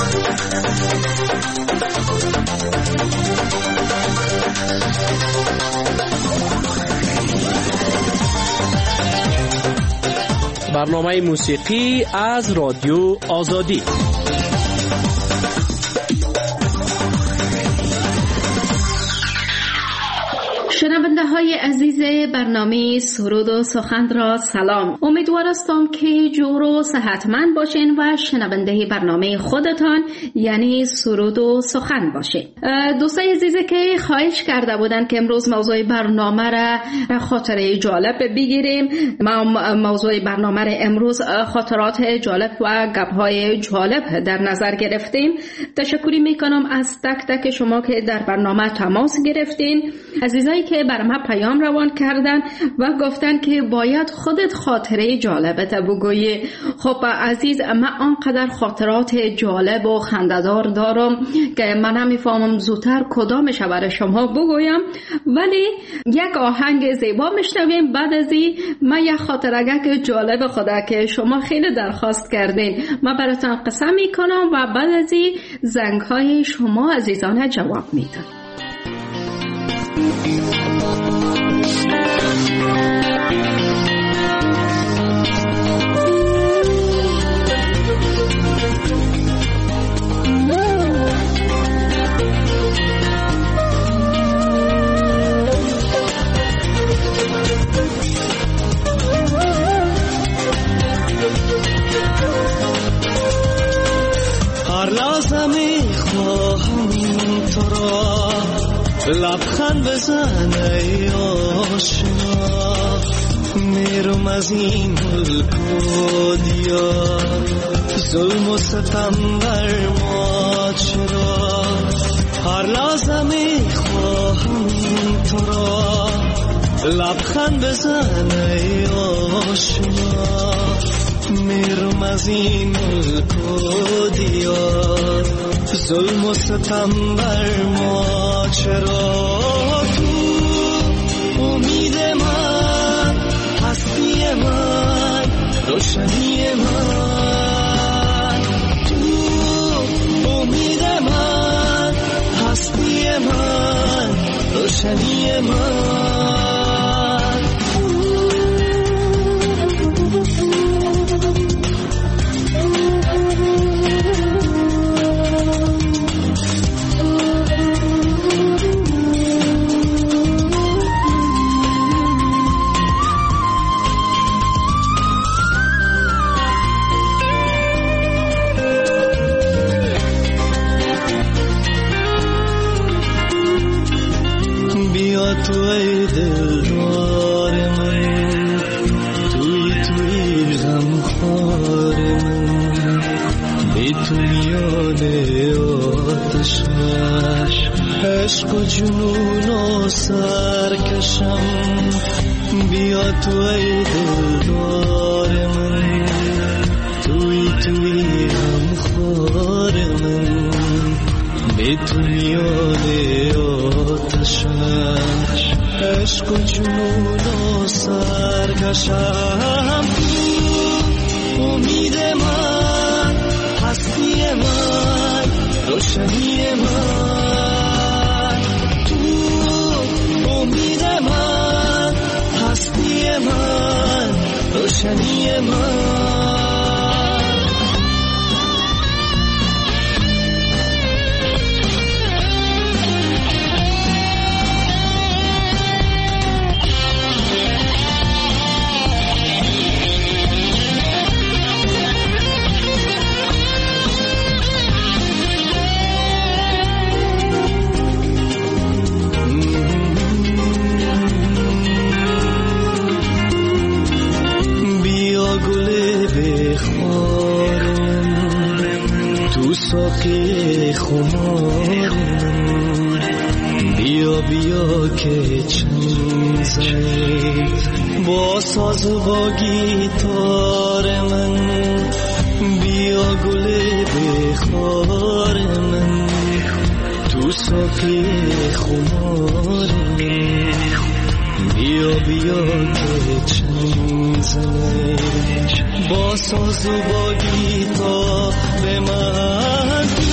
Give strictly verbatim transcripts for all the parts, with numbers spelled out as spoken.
برنامه موسیقی از رادیو آزادی. شنونده های عزیز برنامه سرود و سخن را سلام. امیدوار هستم که جور و صحتمند باشین و شنونده برنامه خودتان یعنی سرود و سخن باشین. دوستای عزیزی که خواهش کرده بودن که امروز موضوع برنامه را خاطره جالب بگیریم، ما موضوع برنامه را امروز خاطرات جالب و گپ‌های جالب در نظر گرفتیم. تشکری میکنم از تک تک شما که در برنامه تماس گرفتین، عزیزایی که بر ما پیام روان کردن و گفتن که باید خودت خاطره جالبت بگویی. خب عزیز، من آنقدر خاطرات جالب و خنده‌دار دارم که من نمیفهمم زودتر کدامش برای شما بگویم، ولی یک آهنگ زیبا میشنویم. بعد از این من یک خاطرگک جالب خدا که شما خیلی درخواست کردین من براتون قصه میکنم و بعد از این زنگ‌های شما عزیزانه جواب میدم. لبخند بزن ای آشنا، میرم از این ملک و دیار، ظلم و ستم بر ما چرا؟ هر لحظه میخواهم تو را، لبخند بزن ای آشنا، میرم از این ملک و دیار، ظلم و ستم بر ما چرا؟ تو امید من، هستی من، روشنی من، تو امید من، هستی من، روشنی من. تو ای دلدار من، توی توی غمخوار من، بی تو میان آتشش عشق و جنون و سرکشم. بیا تو ای دلدار من، توی توی غمخوار من، بی تو میان آتشش عشق و جنون و سرکشم. تو امید من، هستی من، روشنی من، تو امید من، هستی من، روشنی من. ساقی خمار من، بیا بیا که چند زید با ساز و با گیتار من، بیا گل بخار من، تو ساقی خمار من، بیا بیا که چند زید با ساز و با گیتار من.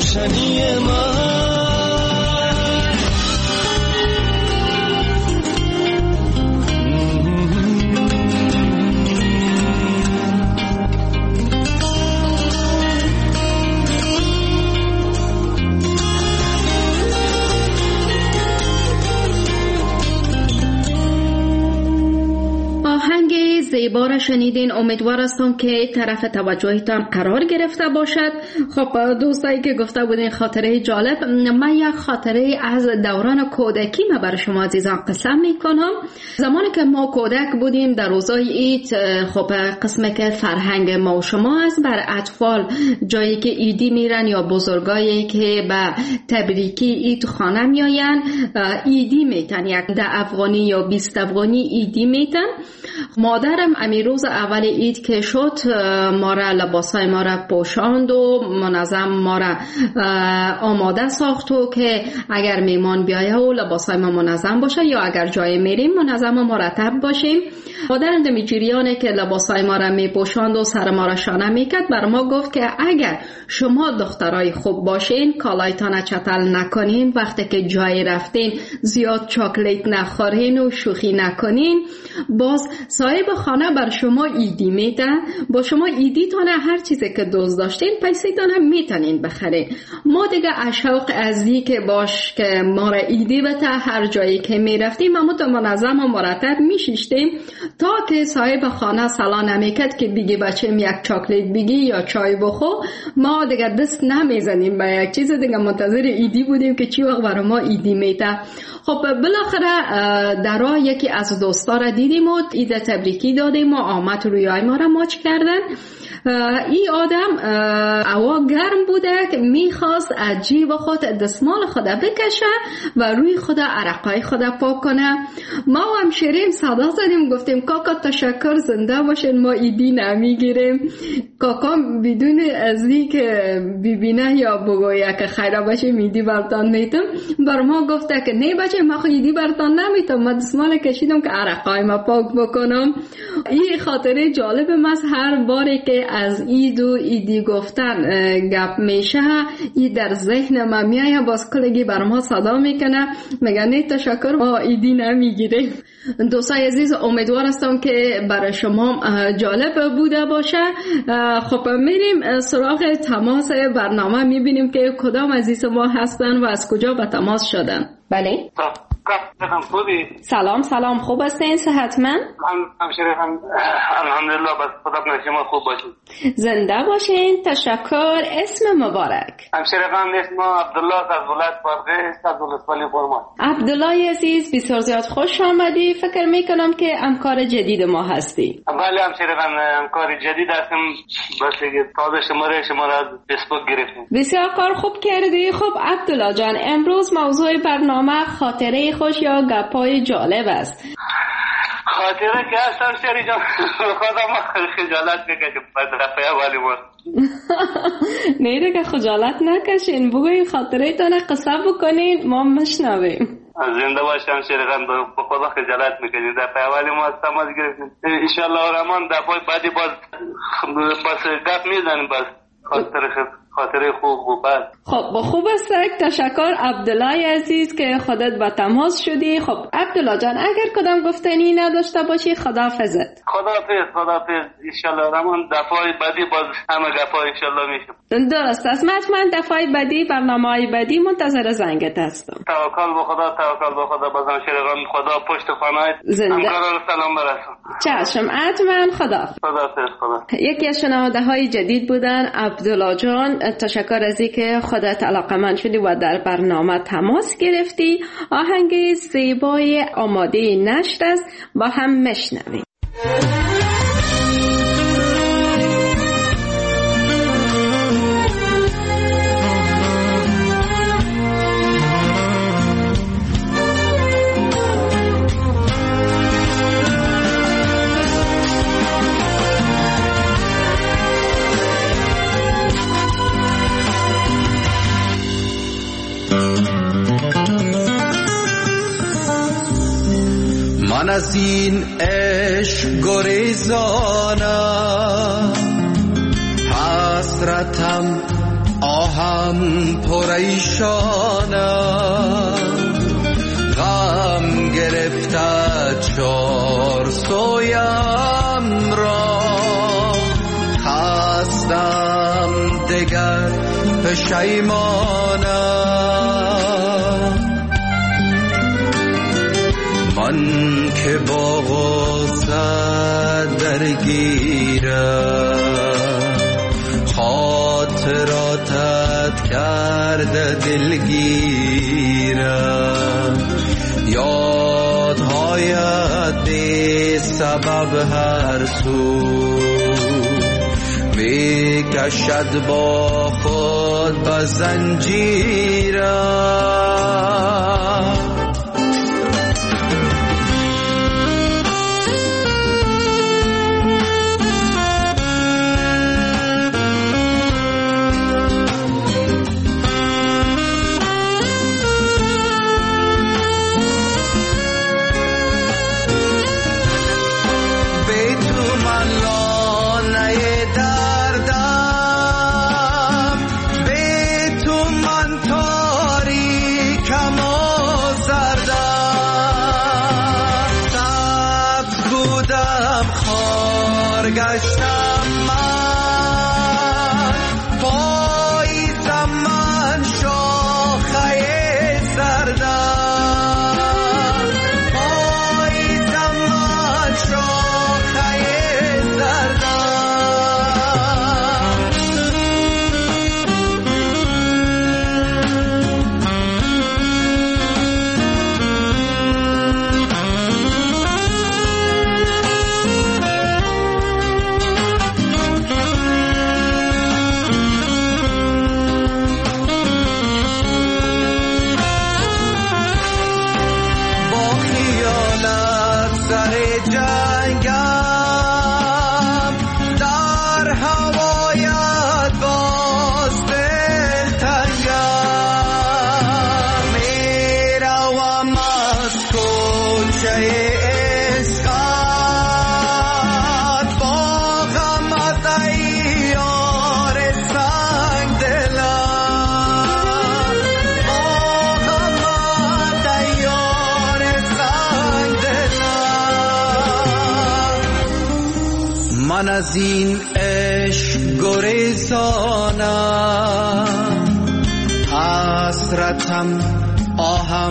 روشنی من. زیبا را شنیدین. امیدوار هستم که طرف توجهتان قرار گرفته باشد. خب دوستایی که گفته بودین خاطره جالب، من یک خاطره از دوران کودکی ما برای شما عزیزان قسم میکنم. زمانی که ما کودک بودیم در روزای عید، خب قسمی که فرهنگ ما و شما است، بر اطفال جایی که عیدی میرن یا بزرگایی که به تبریکی عید خانه میاین عیدی میتن، یک ده افغانی یا بیست افغانی عیدی میتن. مادرم امی روز اول عید که شد ما را لباسای ما را پوشاند و منظم ما را آماده ساخت و که اگر میمان بیایه و لباسای ما منظم باشه یا اگر جای میریم منظم و مرتب باشیم. مادرم دمی جریانه که لباسای ما را میپوشاند و سر ما را شانه میکرد بر ما گفت که اگر شما دخترای خوب باشین، کالایتان چتل نکنین، وقتی که جای رفتین زیاد چاکلیت نخورین و شوخی نکنین، باز صاحب خانه بر شما ایدی میده، با شما ایدی تانه هر چیزی که دوست داشتین پیسی تانه میتونین بخرین. ما دیگه اشوق ازی که باش که ما را ایدی بته هر جایی که میرفتیم اما تو منظم و مرتب میشیشتیم تا که صاحب خانه سلا نمیکرد که بگی بچم یک چاکلیت بگی یا چای بخو. ما دیگه دست نمیزنیم به یک چیز، دیگه منتظر ایدی بودیم که چی وقت برای ما ایدی میته. خب بالاخره درا یکی از دوستا را دیدیم و عید تبریکی دادیم و آمد روی آی ما را ماچ کردن. این آدم هوا گرم بوده که میخواست از جیب خود دستمال خود بکشه و روی خود عرقای خود پاک کنه. ما هم شیرین صدا زدیم گفتیم کاکا تشکر، زنده باشین، ما ایدی نمیگیریم. کاکا بدون ازی که ببینه یا بگویه که خیره باشه ایدی برتان میتم بر ما گفته که نه بچه ما خود ایدی برتان نمیتم، ما دستمال کشیدم که عرقای ما پاک بکنم. این خاطره جالب است. هر باری که از عید و ایدی گفتن گپ میشه ای در ذهن ما میایه، باز کلگی بر ما صدا میکنه میگه نه تشکر ما ایدی نمیگیریم. دوستای عزیز امیدوار هستم که برای شما جالب بوده باشه. خب میریم سراغ تماس برنامه، میبینیم که کدام عزیز ما هستن و از کجا به تماس شدن. بله سلام سلام، خوب هستین؟ صحتمند؟ همشیره هم الحمدلله، بس خدا کنه شما خوب باشید. زنده باشین، تشکر. اسم مبارک؟ همشیره خان اسم عبدالله از ولایت بادغیس از ولسوالی فرمان. عبدالله عزیز بسیار زیاد خوش آمدی. فکر میکنم که همکار جدید ما هستی. بله همشیره خان همکار جدید هستم، بس تازه شماره شما را از فیسبوک گرفتیم. بسیار کار خوب کردی. خب عبدالله جان، امروز موضوع برنامه خاطره خوش یا گپای جالب است. خاطره که هستم شری جان خدا ما خجالت بکشم بعد رفعه والی ما نه دیگه خجالت نکشین، بگوی خاطره تانه قصه بکنین ما مشنویم. زنده باشم شری جان، با خدا خجالت میکنیم. رفعه والی ما تماس گرفتیم انشالله رحمان دفعه بعدی باز باز گپ میزنیم باز خاطره خاطره خوب و بد. خب خوب است، تشکر عبدالله عزیز که خودت با تماس شدی. خب عبدالله جان اگر کدام گفتنی نداشته باشی خداحافظت. خداحافظ خداحافظ انشالله رحمان دفعه بعدی باز همه گپا انشالله میشم. درست است، من دفعه بعدی برنامه های بعدی منتظر زنگت هستم. توکل به خدا توکل به خدا. بازم شیران خدا پشت خانه همکارا رو سلام برسون. چشم حتما. خدا خداحافظ. خدا. یکی از شنونده های جدید بودن عبدالله جان، تشکر از اینکه خودت علاقه‌مند شدی و در برنامه تماس گرفتی. آهنگ زیبای آماده نشر است، با هم میشنویم. من از این عشق گریزانم، حسرتم آهم پریشانم، غم گرفتد چار سویم را، خستم دگر پشیمانم. من که با غصت درگیرم، خاطراتت کرده دلگیرم. یادهایت بی سبب هر سو می کشد با خود به زنجیرم. گشتم من، پاییزم من شاخه زردم، پاییزم من شاخه من از این عشق گریزانم، حسرتم آهم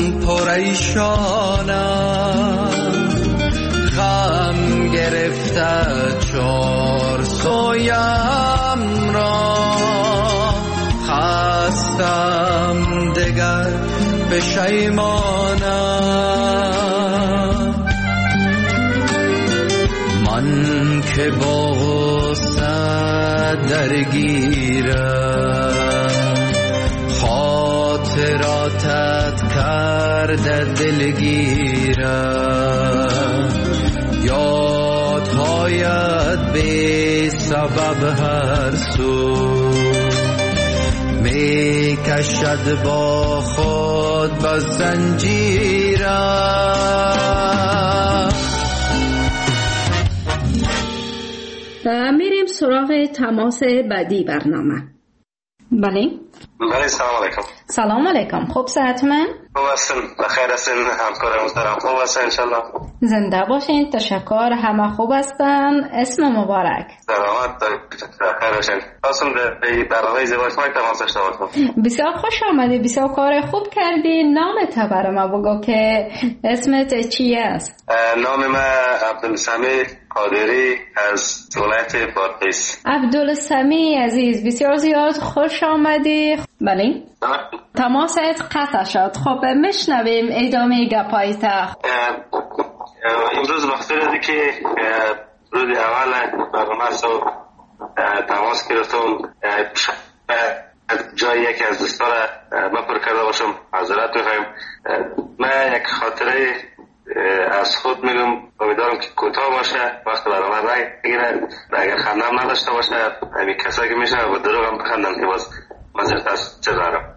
پریشانم، غم گرفته چار سویم را، خستم دگر پشیمانم. من که با غصت درگیرم، خاطراتت کرده دلگیرم. یادهایت بی سبب هر سو می کشد با خود به زنجیرم. میریم سراغ تماس بعدی برنامه. بله بله، سلام علیکم. سلام علیکم. خوب صحت من؟ خوب هستم، بخیر هستین همکار محترم؟ خوب هستین انشالله؟ زنده باشین. تشکر، همه خوب هستن. اسم مبارک؟ سلامت بخیر باشین. خواستم در برنامه ازدواج ما تماس داشته باشم. بسیار خوش آمدی، بسیار کار خوب کردی. نامت برای ما بگو که اسمت چی است؟ نام من عبدالسمی قادری از ولایت بادغیس. عبدالسمی عزیز، بسیار زیاد خوش آمدی. بله تماست قطع شد. خب میشنویم ادامه گپایت. امروز وقتی رازی که روز اول برنامه سو تماس گرفتم، جای یکی از دوستا را بپر کرده باشم، معذرت میخوایم. من یک خاطره از خود میگم، امیدوارم که کوتاه باشه، وقت برنامه رای بگیره، اگر خندم نداشته باشه همین کسایی که میشن و دروغ هم بخندن که باز مذارت از چه دارم.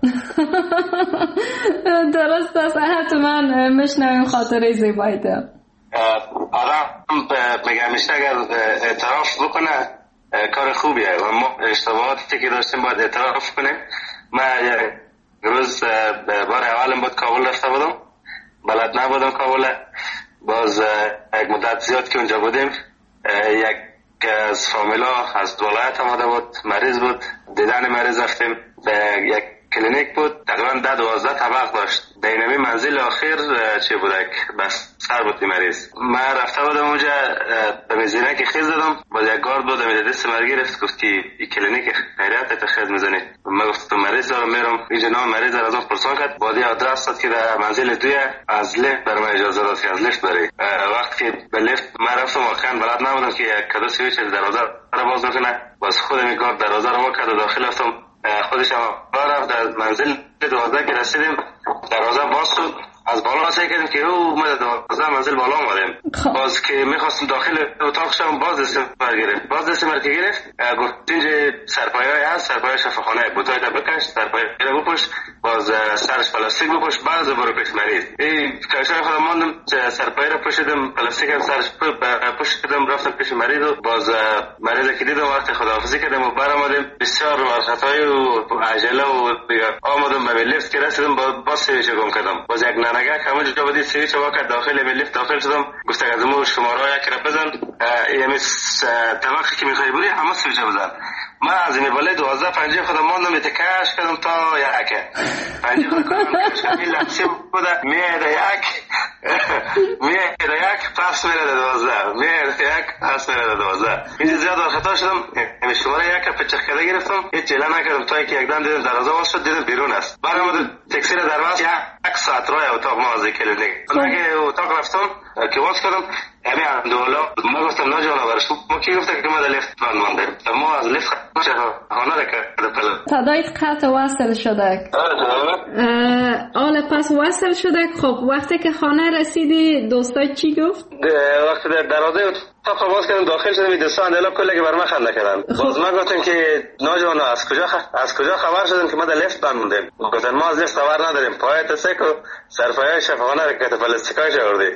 درست است، حتما میشنویم خاطره زیباییت. آدم میگم میشه اگر اعتراف بکنه کار خوبیه و ما اشتباهاتی که داشتیم باید اعتراف کنیم. من یک روز بار اولم بود کابل رفته بودم، بلد نبودم کابل. باز یک مدت زیاد که اونجا بودیم، یک از فامیلا از ولایت آمده بود، مریض بود، دیدن مریض رفتیم. به یک کلینیک بود، تقریبا ده دوازده طبق داشت. دینمی منزل آخر چی بودک بس سر بود مریض. من رفته بودم اونجا به مزینه که خیز دادم، باز یک گارد بود میده دست من گرفت، گفتی این کلینیک خیریت تا خیز میزنی. من گفتم مریض دارم میرم اینجا، نام مریض از اون پرسان کرد، بعد آدرس داد که در منزل دوی از لیفت برام اجازه داد که از لیفت بری. وقتی که به لیفت من رفتم واقعا بلد نبودم که کدو سویچ دروازه رو باز نکنه، باز خودم این گارد دروازه رو واکد و داخل رفتم. خودش هم رفت در منزل دوازده که رسیدیم، دروازه باز شد، از بالا سعی کردیم که او اومد دوازده منزل بالا آمدیم. باز که میخواستم داخل اتاق شم، باز دستم بر گرفت باز دستم بر که گرفت گفت اینجا سرپایه هست، سرپایه شفاخانه، بوتای تا بکش، سرپایه رو بپوش، باز سرش پلاستیک بپوش، بعد برو پیش مریض. این کارشای خودم ماندم، سرپایه رو پوشیدم، پلاستیک هم سرش پوشیدم، رفتم پیش مریض و باز مریض که دیدم وقت خداحافظی کردم و برآمدیم. بسیار ورخطای و عجله و آمدم به لیفت که رسیدم، باز سویچ گم کردم. باز یک ننگه که همونجا جا بدید سویچ واکد داخل به لیفت داخل شدم، گفت از امو شماره یک را بزن، یعنی طبقی که میخوای بری همه سویچ بزن. من از این بالا دوازده پنجه خودم ماندم، اتکاش کردم تا یک پنجه خودم کش کردم، این لحظه بوده میره یک میره یک پس میره دوازده، میره یک پس میره دوازده. اینجا زیاد خطا شدم، یعنی شماره یک را پچخ کرده گرفتم، هیچ جله نکردم تا که یکدم دیدم دروازه باز شد، دیدم بیرون است. برآمد تاکسی را درواز یک ساعت راه اتاق ما از کلینیک. اگه اتاق رفتم که واس کردم، همین اندولا ما گفتم نه جانا برش ما کی گفته که ما در لیفت بند مانده، ما از لیفت خانه را کرده پله تدایت قطع وصل شده. آله پس وصل شده. خب وقتی که خانه رسیدی دوستای چی گفت؟ وقتی در دروازه اتاق باز کردم داخل شدم، دوستا اندلا کلی که بر من خنده کردن. باز ما گفتم که نه جانا از کجا خ... از کجا خبر شدن که ما در لیفت بند موندیم؟ گفتن ما از لیفت خبر نداریم، پای تسکو سرپایه شفاخانه را که پلاستیکاش آوردی.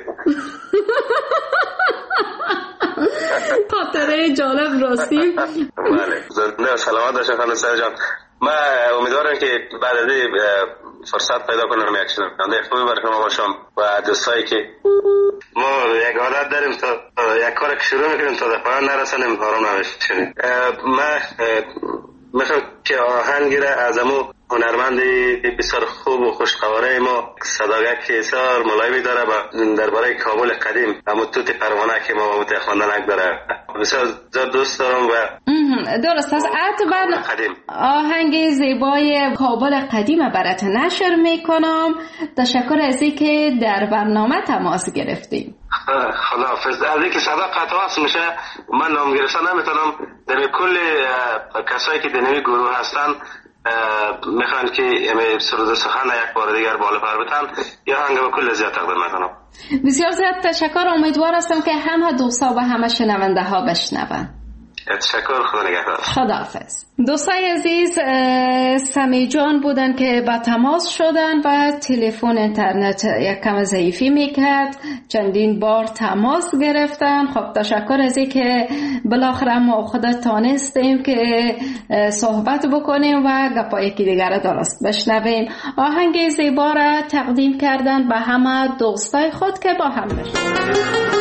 خاطره جالب راستی. بله زنده و سلامت باشه خانم سرجان. من امیدوارم که بعد از این فرصت پیدا کنم یک شنونده خوبی برای شما باشم و دوستایی که ما یک عادت داریم تا یک کار که شروع میکنیم تا در پایان نرسانیم آرام نمیشیم. من میخوام که آهنگی را از امو هنرمندی بسیار خوب و خوشقواره ما صداقت بسیار ملایمی داره و درباره کابل قدیم همون توت پروانه که ما با متخوندنک داره بسیار زیاد دوست دارم و درست است. اتبا آهنگ زیبای کابل قدیم برات نشر میکنم. تشکر از اینکه در برنامه تماس گرفتیم. خداحافظ. از اینکه صدا قطع وصل میشه من نام گرفتن نمیتونم. در کل کسایی که در گروه هستن میخوان که سرود سخن یک بار دیگر بالا پر بتن یا هنگام به کل زیاد تقدیم میکنم. بسیار زیاد تشکر. امیدوار هستم که همه دوستا و همه شنونده ها بشنون. تشکر. خدا نگهدار. خداحافظ. دوستای عزیز، سمی جان بودن که با تماس شدن و تلفن اینترنت یک کم ضعیفی میکرد. چندین بار تماس گرفتن. خب تشکر از این که بالاخره ما خود تانستیم که صحبت بکنیم و گپای که دیگر درست بشنویم. آهنگ زیبا را تقدیم کردن به همه دوستای خود که با هم بشنویم.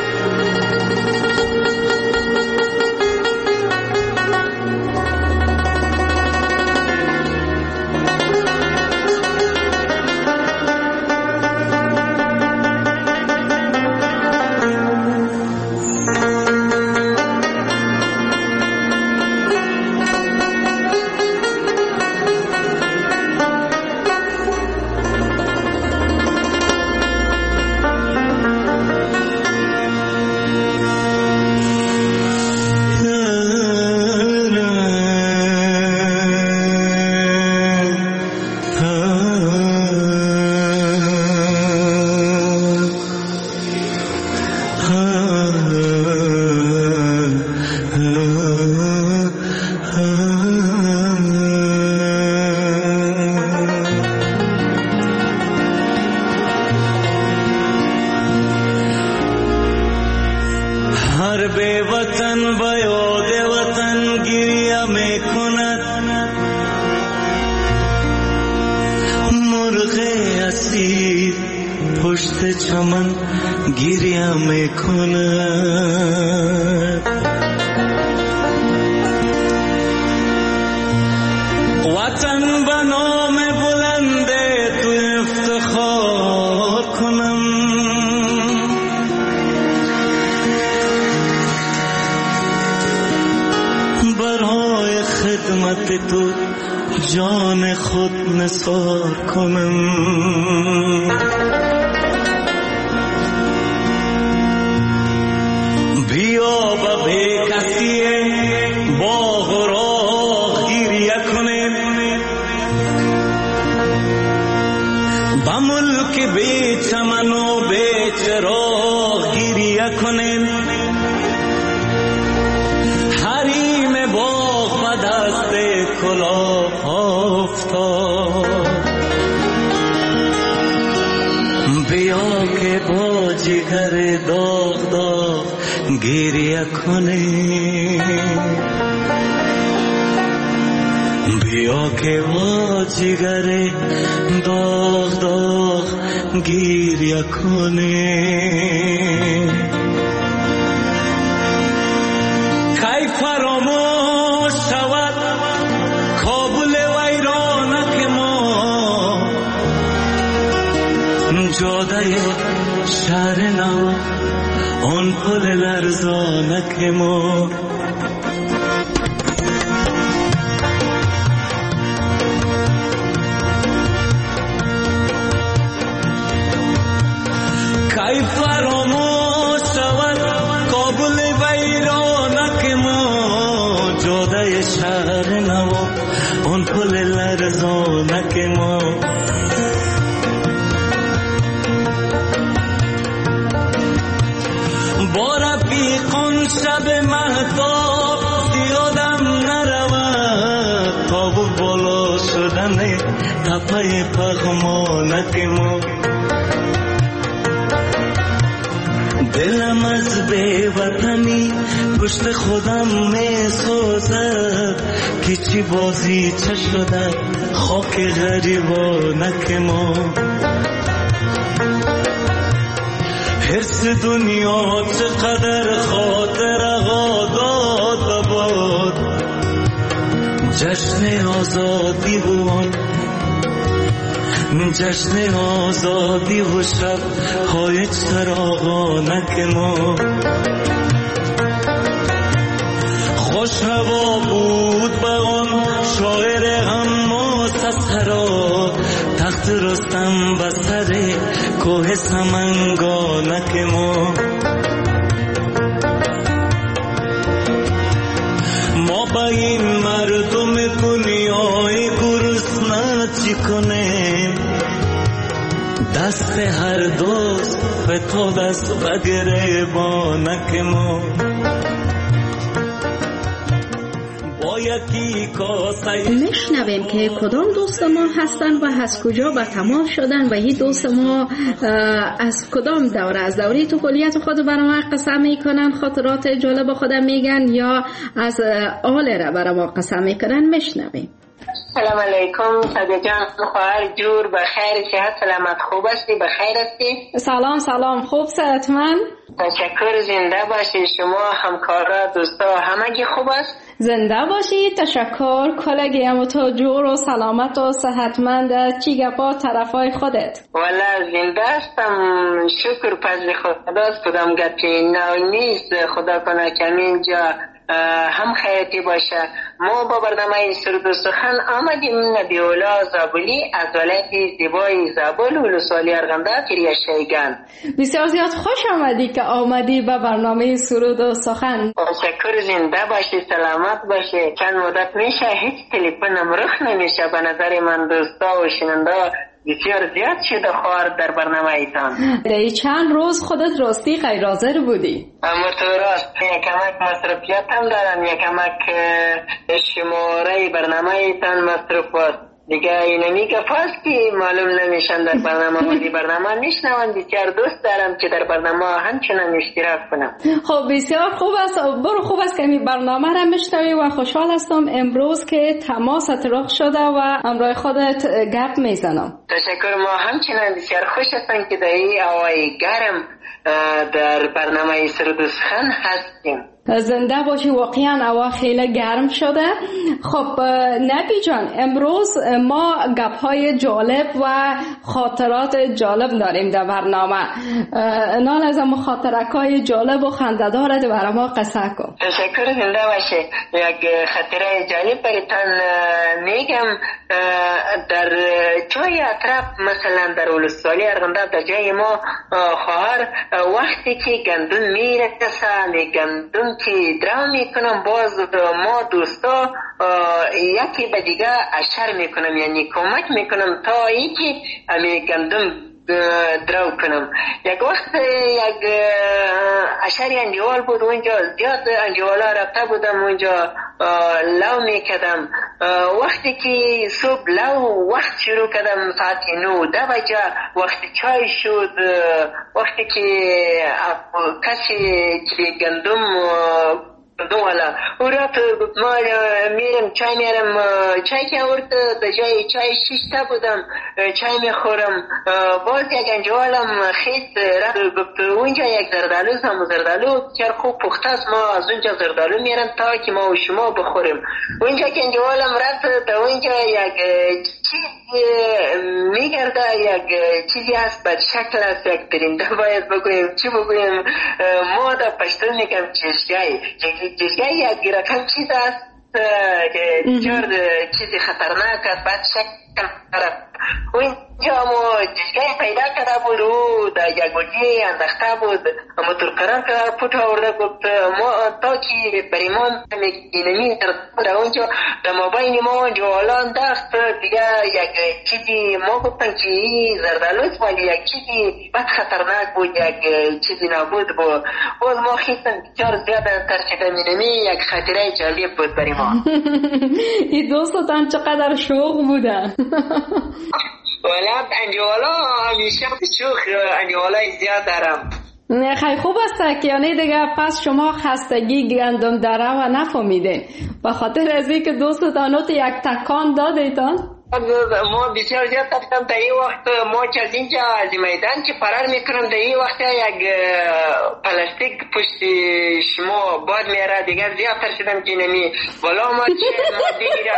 رسید پشت چمن گریه میکند. وطن به نام بلند تو افتخار کنم، برای خدمت تو جان خود نثار کنم. بیا به بی کسی باغ و راغ گریه کنیم، به ملک بی چمن و بی چراغ گریه کنیم. حریم باغ به دست کلاه افتاد، بیا که با جگر داغ داغ گریه کنیم. بیا که با جگر داغ داغ گریه کنیم. کی فراموش شود کابل ویرانک ما، جاده شهر نو آن پل لرزانک ما. کی فراموش شود کابل ویرانک ما، جاده شهر نو آن پل لرزانک ما. با رفیقان شب مهتاب یادم نرود، تا و بالا شدن تپه پغمانک ما. دلم از بی وطنی پشت خودم می سوزد، که چی بازی چه شده خاک غریبانک ما. حرص دنیا چقدر خاطر آداد باد، جشن آزادی بود، جشن آزادی و شب های چراغانک ما. خوش هوا بود به آن شاعر غماز سرا، تخت رستم به سر کوه سمنگانک ما. ما با این مردم دنیای گرسنه چی کنیم؟ دست هر دوست به تو دست و گریبانک ما. میشنویم که کدام دوست ما هستن و از کجا به تماس شدن و این دوست ما از کدام دوره، از دوره طفولیت خود برای ما قسم میکنن، خاطرات جالب خودم میگن یا از آل را برای ما قسم میکنن. میشنویم. سلام علیکم صدیق جان، خواهر جور بخیر، صحت سلامت خوب هستی؟ بخیر هستی؟ سلام سلام، خوب صحتمند؟ تشکر، زنده باشی. شما همکارا دوستا همگی خوب است؟ زنده باشی، تشکر. کلگی هم تو جور و سلامت و صحتمند. چی گپا طرفای خودت؟ والا زنده هستم، شکر فضل خداست. کدام گپی نو نیست، خدا کنه که اینجا هم خیرتی باشه. ما با برنامه سرود و سخن آمدیم. نبیولا زابلی از ولایت زیبای زابل ولسوالی ارغنده فریه شیگان. بسیار زیاد خوش آمدی که آمدی به برنامه سرود و سخن. تشکر، زنده باشی، سلامت باشی. چند مدت میشه هیچ تلفنم رخ نمیشه. به نظر من دوستا و شنوندا بسیار زیاد شده خواهر در برنامه ایتان. در چند روز خودت راستی غیر حاضر بودی. اما تو راست یکمک مصرفیت هم دارم، یکمک شماره برنامه ایتان مصرف است. دیگه اینمی گفاست که معلوم نمیشن در برنامه ولی برنامه میشنوند. بسیار دوست دارم که در برنامه همچنان اشتراک کنم. خب بسیار خوب است، برو خوب است که این برنامه را میشنوی و خوشحال هستم امروز که تماست رخ شده و همراه خودت گپ میزنم. تشکر. ما همچنان بسیار خوش هستم که در این هوای گرم در برنامه سرود و سخن هستیم. زنده باشی. واقعا هوا خیلی گرم شده. خب نبی جان، امروز ما گپ‌های جالب و خاطرات جالب داریم در برنامه. نال از ما خاطرکای جالب و خنده‌دارت برای ما قصه کن. تشکر. زنده باشی. یک خاطره جالب براتون میگم. در جای اطراف مثلا در ولسوالی ارغنداب در جای ما خواهر وقتی که گندم میرسه گندم که درام میکنم باز ما دوستا یکی به دیگه اشر میکنم، یعنی کمک میکنم تا ای که امی گندم درو کنم. یک وقت یک اشری انجوال بود اونجا، زیاد انجوالا رفته بودم اونجا لو میکدم. وقتی که صبح لو وقت شروع کردم ساعت نو ده بجه وقت چای شد. وقتی که کسی که گندم دولا او را ما میرم چای میرم چای که آورد در جای چای شیشته بودم چای میخورم. باز یک انجوالم خیلی رفت گفت اونجا یک زردالو هم زردالو چر خوب پخته است، ما از اونجا زردالو میرم تا که ما و شما بخوریم. اونجا که انجوالم رفت در اونجا یک چیز میگرده، یک چیزی هست بد شکل است، یک پرنده باید بگویم چی بگویم ما در پشتون میگم چشگای. چشگای یک رقم چیز است که جور چیزی خطرناک است بد شکل طرف. اونجا ما چشگای پیدا کرده بود و در یک گوجی انداخته بود اما ترکران که پوت آورده گفت ما تا که بریمان اینمی در اونجا در مابین ما جوالا انداخت دیگه یک چیزی ما گفتن که این زردالوست ولی یک چیزی بد خطرناک بود، یک چیزی نبود بود. باز ما خیستن بسیار زیاد ترسیدم. اینمی یک خاطره جالب بود برای ما. این دوستان چقدر شوق بودن. ولاب انجوالا همیشه شوخ انجوالا زیاد دارم. خیلی خوب است که یعنی دیگه پس شما خستگی گندم داره و نفهمیدین به خاطر از اینکه دوستتان یک تکان دادیتان. ما بسیار زیاد تفتم در این وقت ما که از اینجا از میدان که فرار میکنم در این وقت یک پلاستیک پشت شما باد میره دیگر زیاد ترسیدم که نمی ولا ما چه ما دیگه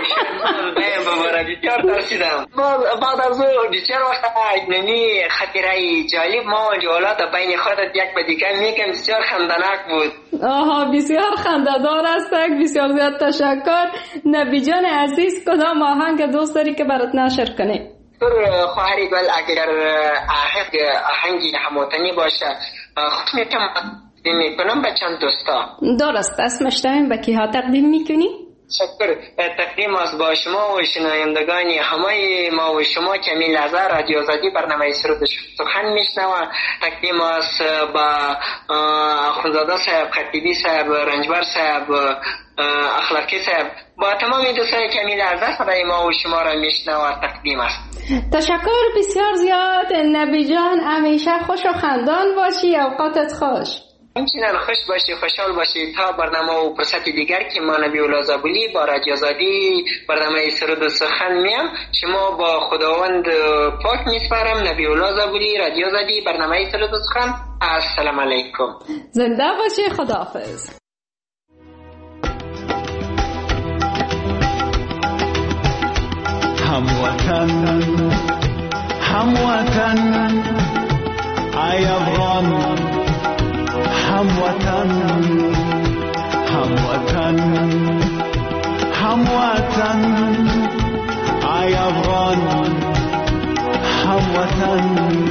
شما بباره بسیار ترسیدم. بعد از او بسیار وقت نمی خطیره جالب ما جوالات بین خودت یک به دیگر میگم بسیار خندناک بود. آها بسیار خنده‌دار است. بسیار زیاد تشکر. نبی جان عزیز کدام آهنگ دوست داری که برات نشر کنی؟ خواهری گل اگر آهنگ آهنگی هموطنی باشه خود میتونم تقدیم میکنم به چند دوستا. درست است. مشتاقم به کیها تقدیم میکنی؟ شکر. تقدیم از با شما و شنوندگان همه ما و شما که می لحظه رادیو آزادی برنامه سرود سخن میشنوه. تقدیم از با خونزاده صاحب، خطیبی صاحب، رنجبر صاحب، اخلاقی صاحب، با تمام دوستانی که می لحظه صدای ما و شما را میشنوه تقدیم است. تشکر بسیار زیاد. نبی جان همیشه خوش و خندان باشی، اوقاتت خوش. همچنان خوش باشی، خوشحال باشی تا برنامه و فرصت دیگر که ما نبی الله زابلی با رادیو آزادی برنامه سرود و سخن میم. شما با خداوند پاک میسپارم. نبی الله زابلی، رادیو آزادی برنامه سرود و سخن. السلام علیکم. زنده باشی. خداحافظ. هموطن هموطن ای افغان هموطن هموطن هموطن ای افغان هموطن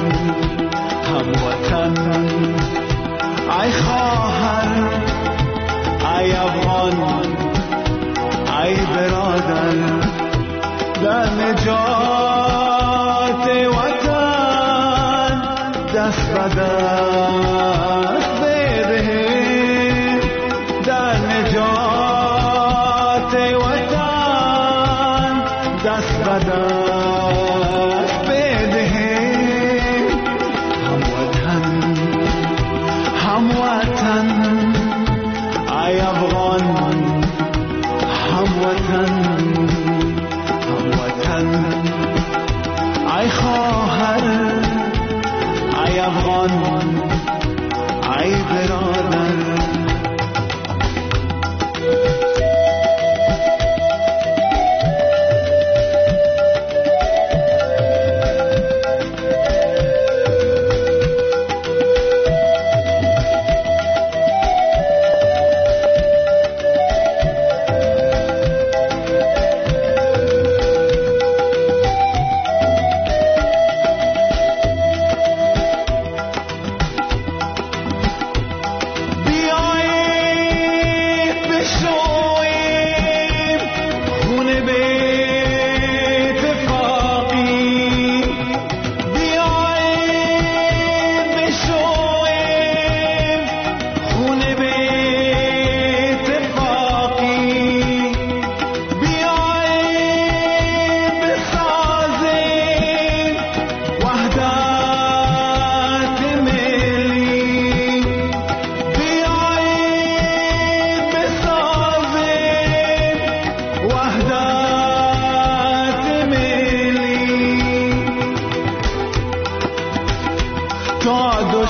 هموطن ای خواهر ای افغان ای برادر در نجات وطن دست به دست بدهیم، در نجات وطن دست به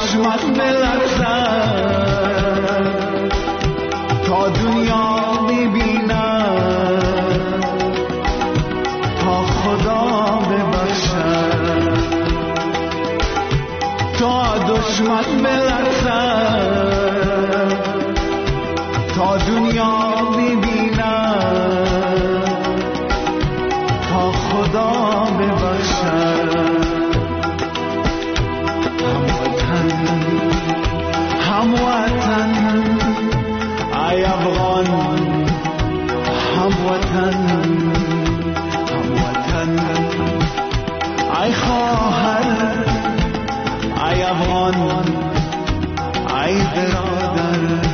چشمت بلرزد تا دنیا ببینم تا خدا ببخشد تا دشمت بلرزد تا دنیا ببینم تا خدا ببخشد هموطن ای افغان هموطن هموطن ای خواهر ای افغان ای برادر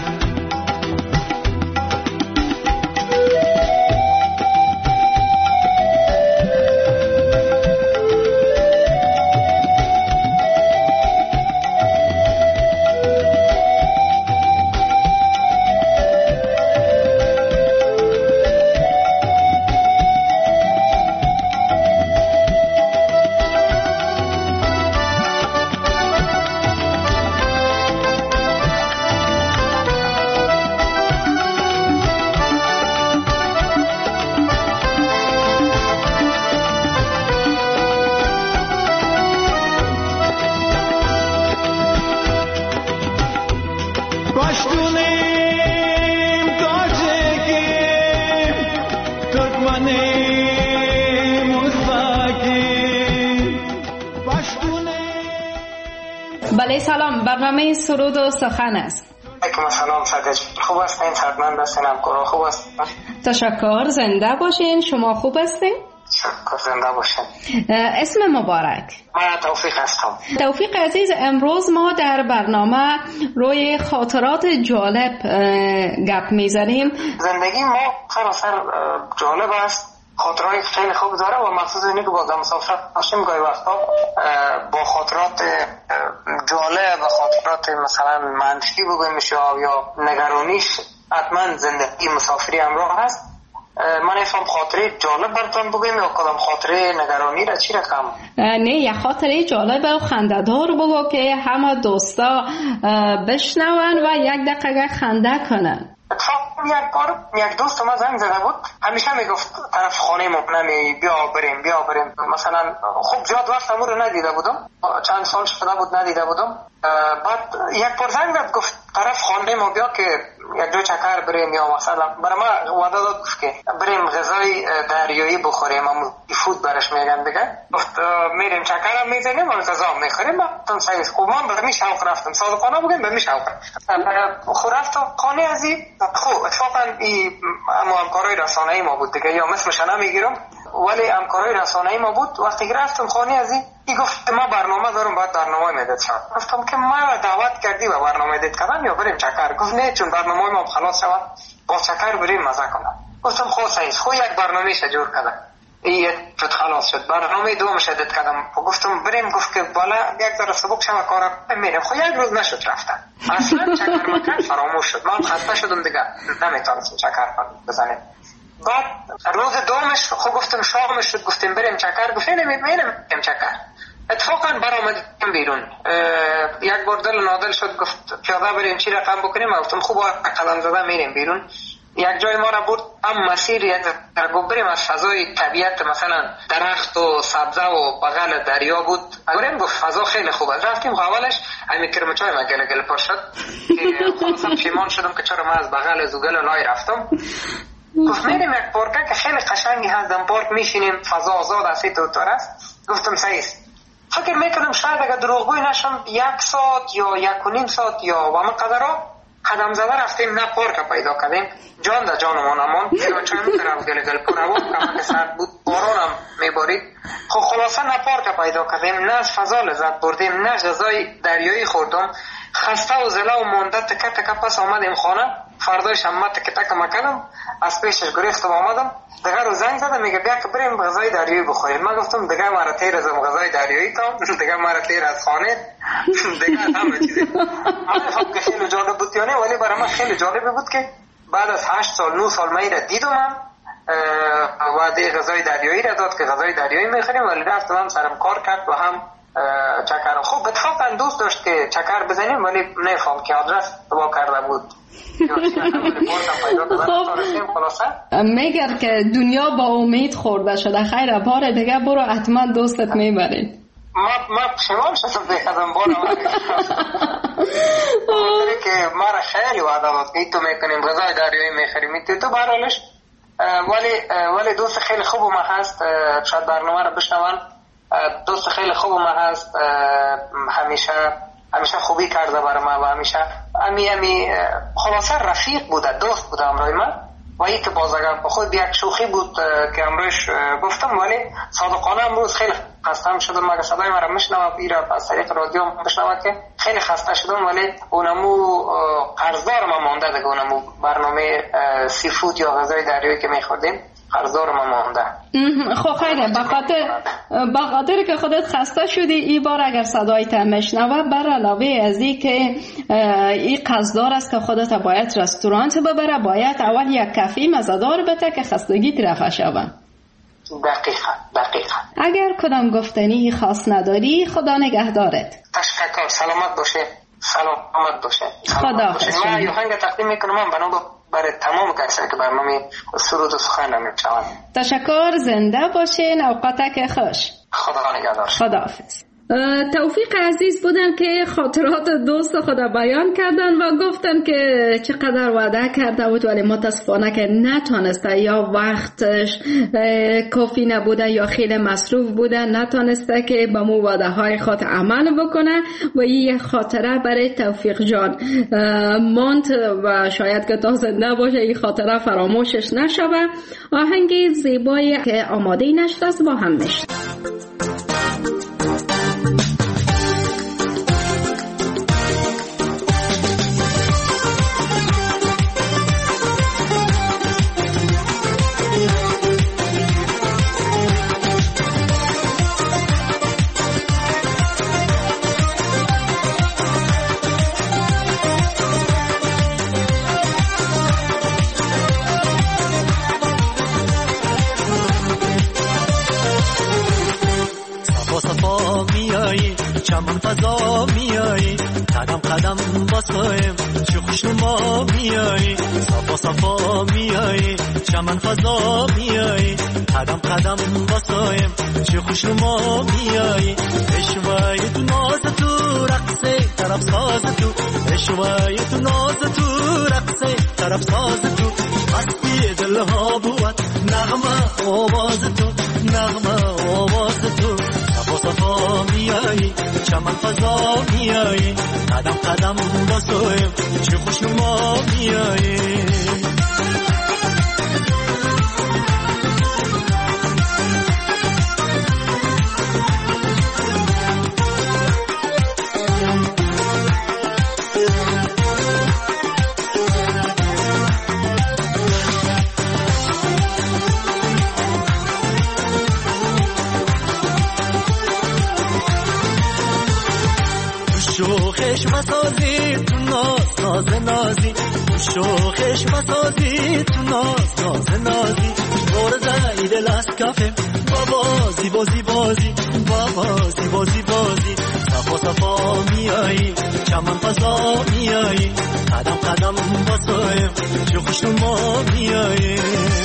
بله سلام، برنامه سرود و سخن است. علیکم سلام سادج، خوب هستین؟ صدمند هستین؟ همکارا خوب هستین؟ تشکر، زنده باشین. شما خوب هستین؟ تشکر، زنده باشین. اسم مبارک؟ من توفیق هستم. توفیق عزیز، امروز ما در برنامه روی خاطرات جالب گپ میزنیم. زندگی ما سراسر جالب است، خاطرات خیلی خوب داره و مخصوص اینه که با مسافرت باشیم گاهی وقتا با خاطرات جالب و خاطرات مثلا منفی بگویم میشه یا نگرانیش حتما زندگی مسافری همراه هست. من افهم خاطره جالب براتون بگویم یا کدام خاطره نگرانی را چی رقم؟ نه، یه خاطره جالب و خنده‌دار بگو که همه دوستا بشنون و یک دقیقه خنده کنن. یک بار یک دوست ما زنگ زده بود، همیشه میگفت طرف خانه ما نمی بیا بریم بیا بریم. مثلا خب زیاد وقت امور رو ندیده بودم، چند سال شده بود ندیده بودم. بعد یک بار زنگ زد گفت طرف خانه ما بیا که یک دو چکر بریم، یا مثلا برای ما وعده داد که بریم غذای دریایی بخوریم، اما فود برش میگن دیگه. گفت میریم چکر هم میزنیم و غذا هم میخوریم. من سعی خب من به می شوق رفتم، صادقانه بگم به می شوق رفتم. خب رفتم خانه ازی. خب اتفاقا این اما همکارای رسانه‌ای ما بود دیگه، یا اسمش نمیگیرم، ولی همکارای رسانه‌ای ما بود. وقتی که رفتم خانه ازی، ای گفت ما برنامه دارم باید برنامه میدید شد. گفتم که ما دعوت کردی و برنامه دید کردم یا بریم چکر؟ گفت نه، چون برنامه ما خلاص شد با چکر بریم مزه کنم. گفتم خب صحیح، خب یک برنامه شجور کردم. این شد خلاص شد. برنامه دوم شدید کردم. گفتم بریم، گفت که بالا یک ذره سبک شما کارا میریم. خب یک روز نشد رفتن، اصلا چکر مکان فراموش شد. من خسته شدم دیگه، نمیتونستم چکر بزنیم. بعد روز دومش خب گفتم شامش شد، گفتیم بریم چکر. گفتیم نمیریم چکر. اتفاقا برآمدیم بیرون. یک بار دل نادل شد، گفت پیاده بریم چی رقم بکنیم. گفتم خوب قدم زده میریم بیرون. یک جای ما را برد هم مسیر یک درگو بریم از فضای طبیعت، مثلا درخت و سبزه و بغل دریا بود. بریم گفت فضا خیلی خوب است. رفتیم اولش همین کرمچای ما گله گله پر شد که خلاصم پشیمان شدم که چرا ما از بغل زوگل لای رفتم. گفت میریم یک پارک که خیلی قشنگی هست، در پارک میشینیم، فضا آزاد است، تو است. گفتم صحیح است. فکر میکنم شاید اگر دروغگوی نشم یک ساعت یا یک و نیم ساعت یا و من قدرها قدم زده رفتیم، نه پارک پیدا کردیم. جان در جانمان امان کرمچای مون طرف گله گله پر هوا کمک سرد بود، بارانم میبارید. خب خلاصه نه پارک پیدا کردیم، نه از فضا لذت بردیم، نه غذای دریایی خوردم. خسته و زله و مانده تکه تکه پس آمدیم خانه. فردایش هم من تکه تکه مکدم، از پیشش گریختم آمدم. دیگه رو زنگ زدم میگه بیا که بریم غذای دریایی بخوریم. من گفتم دیگه مرا تیر از غذای دریایی کام، دیگه مرا تیر از خانه، دیگه همه چیزی. من فکر که خیلی جالب بود یعنی، ولی برای من خیلی جالب بود که بعد از هشت سال نه سال من را دیدم هم و دی غذای دریایی را داد که غذای دریایی میخوریم، ولی رفتم هم سرم کار کرد و هم چکر. خوب اتفاقا دوست داشت که چکر بزنیم ولی نفهم که آدرس با کرده بود. خب میگر که دنیا با امید خورده شده. خیر بار دیگه برو حتما دوستت میبرید. ما ما پشیمان شدم دیدم بارم که ما را خیلی وعده بود که تو میکنیم غذای دریایی میخریم تو برالش. ولی ولی دوست خیلی خوب ما هست، شاید برنامه را بشنون. دوست خیلی خوب ما هست، همیشه همیشه خوبی کرده برای ما و همیشه امی امی خلاصه رفیق بوده، دوست بوده امروی من. و این که باز اگر خود یک شوخی بود که امروش گفتم ولی صادقانه امروز خیلی خستم شدم. مگه صدای مرا میشنوم ایرا از طریق رادیو میشنوم که خیلی خسته شدم ولی اونمو قرضدار ما مانده دیگه. اونمو برنامه سی فود یا غذای دریایی که میخوردیم قرضدار ما مانده. خب خیلی بخاطر بخاطر که خودت خسته شدی این بار اگر صدایت میشنوه بر علاوه از این که این قرضدار است که خودت باید رستوران ببره، باید اول یک کافی مزه‌دار بده که خستگیت رفع شود. دقیقاً دقیقاً. اگر کدام گفتنی خاص نداری خدا نگهدارت. تشکر. سلامت باشه. سلامت باشه. خدا حافظ. من یوهنگ تقدیم میکنم بنا برای تمام کسایی که برنامه سرود و سخن را میشنوند. تشکر. زنده باشین. اوقاتک خوش. خدا نگهدار. خدا حافظ. توفیق عزیز بودن که خاطرات دوست خدا بیان کردن و گفتن که چقدر وعده کرده بود ولی متاسفانه که نتونسته، یا وقتش کافی نبوده یا خیلی مصروف بوده، نتونسته که به مو وعده های خود عمل بکنه و این خاطره برای توفیق جان ماند و شاید که تا زنده باشه این خاطره فراموشش نشوه. آهنگ زیبایی که آماده نشده است با هم میشه. چمن فضا میایی قدم قدم باسایم چه خوشنما میایی صفا صفا میایی چمن فضا میایی قدم قدم باسایم چه خوشنما میایی اشوای تو ناز تو رقصه طرف ساز تو اشوای تو ناز تو رقصه طرف ساز تو مستی دلها بود نغمه آواز تو نغمه آواز تو صفا صفا میایی چمن فضا میایی قدم قدم باسایم چه خوشنما میایی شوخش مسازی تو ناز ناز نازی شوخش مسازی تو ناز ناز نازی دور زاید لاست کافه بابا زیبا زیبازی بابا زیبا زیبازی صفا صفا میایی چمن فضا میایی قدم قدم باسایم چه خوشنما میایی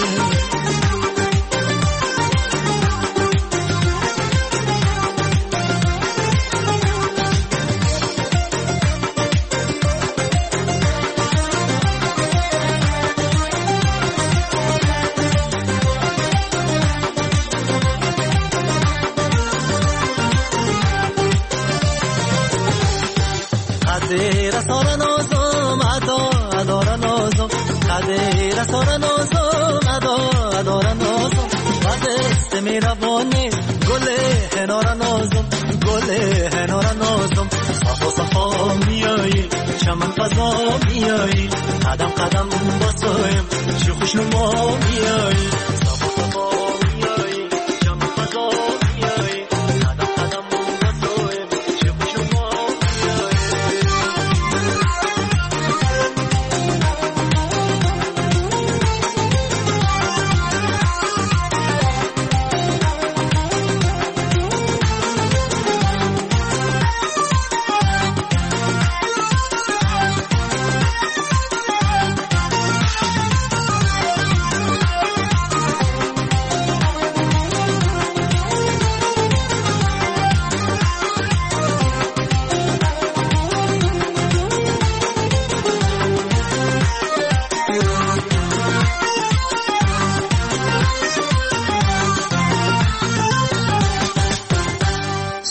قدر سار نازم ادا ادار نازم قدر سار نازم ادا ادار نازم وقت میروانه گل هنار نازم گل هنار نازم صفا صفا میایی چمن فضا میایی قدم قدم باسایم چه خوشنما میایی صفا صفا میایی چمن فضا میایی قدم قدم باسایم چه خوشنما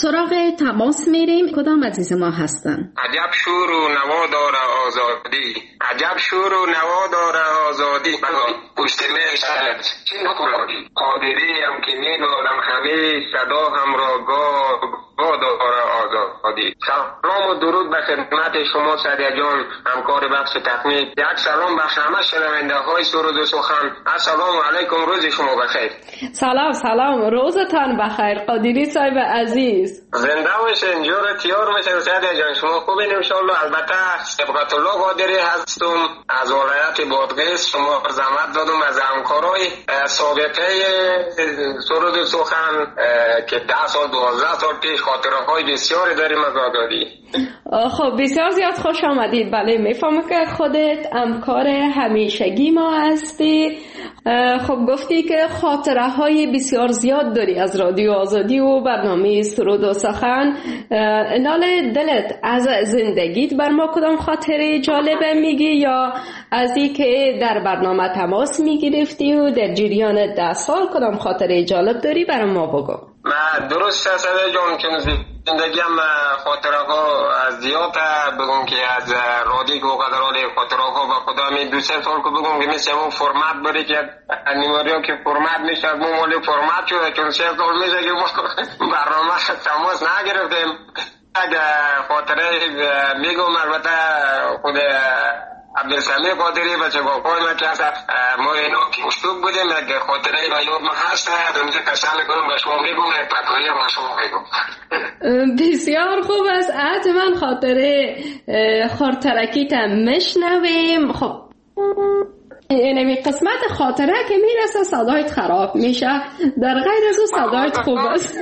سراغ تماس میریم. کدام عزیز ما هستن؟ عجب شور و نوا داره آزادی، عجب شور و نوا داره آزادی، پشت میشد چه نکنی قادری هم که میدارم همه صدا هم را گاه گاه داره آزادی. سلام و درود به خدمت شما سعدیه جان، همکار بخش تکنیک. یک سلام به همه شنونده های سرود و سخن. السلام علیکم، روز شما بخیر. سلام سلام، روزتان بخیر قادری صاحب عزیز. زنده باشین، جور تیار میشن سعدیه جان. شما خوبین انشالله؟ البته سبقت الله قادری هستم از ولایت بادغیس. شما زحمت دادم از همکارای سابقه سرود و سخن که ده سال دوازده سال پیش خاطره های بسیاری داریم از آزادی. خب بسیار زیاد خوش آمدید. بله میفهمم که خودت همکار همیشگی ما هستی. خب گفتی که خاطره های بسیار زیاد داری از رادیو آزادی و برنامه سرود و سخن. نال دلت از زندگیت بر ما کدام خاطره جالبه میگی، یا از این که در برنامه تماس میگرفتی و در جریان ده سال کدام خاطره جالب داری برای ما بگو. من درست هست جان، چون زندگیم خاطره ها از زیاد بگم که از رادیو که قدرالی خاطره ها و خدا می دو سه سال که بگم که مثل اون فرمت بری که نیماری ها که فرمت میشه از مو مالی فرمت شده، چون سه سال میشه که برنامه تماس نگرفتیم. اگه خاطره میگم البته خود عبدالسمیع قادری بچه با پای ما که ما اینا که اشتوک بودیم، اگه خاطره اینا یاد ما هست دونجه کسان کنم به شما میگم، یک پکایی ما شما میگم. بسیار خوب است، حتما خاطره خاطرکیت مشنویم. خب اینمی قسمت خاطره که میرسه صدایت خراب میشه، در غیر از اون صدایت خوب است.